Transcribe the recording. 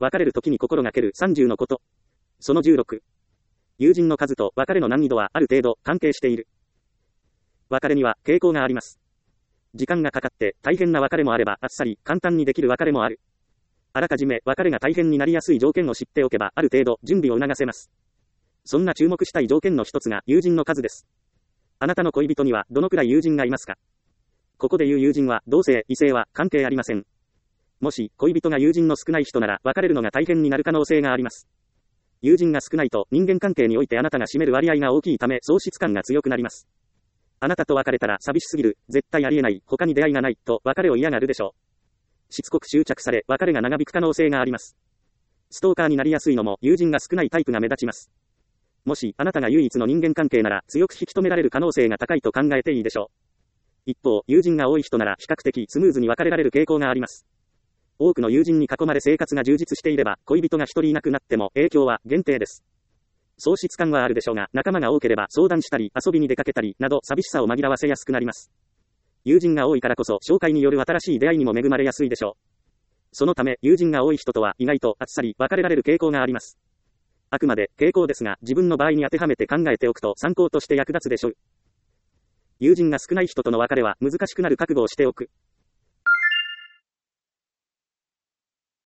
別れる時に心がける30のこと。その16。友人の数と別れの難易度はある程度関係している。別れには傾向があります。時間がかかって大変な別れもあれば、あっさり簡単にできる別れもある。あらかじめ別れが大変になりやすい条件を知っておけば、ある程度準備を促せます。そんな注目したい条件の一つが友人の数です。あなたの恋人にはどのくらい友人がいますか？ここで言う友人は同性、異性は関係ありません。もし恋人が友人の少ない人なら別れるのが大変になる可能性があります。友人が少ないと人間関係においてあなたが占める割合が大きいため喪失感が強くなります。あなたと別れたら寂しすぎる、絶対ありえない、他に出会いがないと別れを嫌がるでしょう。しつこく執着され別れが長引く可能性があります。ストーカーになりやすいのも友人が少ないタイプが目立ちます。もしあなたが唯一の人間関係なら強く引き止められる可能性が高いと考えていいでしょう。一方、友人が多い人なら比較的スムーズに別れられる傾向があります。多くの友人に囲まれ生活が充実していれば恋人が一人いなくなっても影響は限定です。喪失感はあるでしょうが、仲間が多ければ相談したり遊びに出かけたりなど寂しさを紛らわせやすくなります。友人が多いからこそ紹介による新しい出会いにも恵まれやすいでしょう。そのため友人が多い人とは意外とあっさり別れられる傾向があります。あくまで傾向ですが、自分の場合に当てはめて考えておくと参考として役立つでしょう。友人が少ない人との別れは難しくなる覚悟をしておく。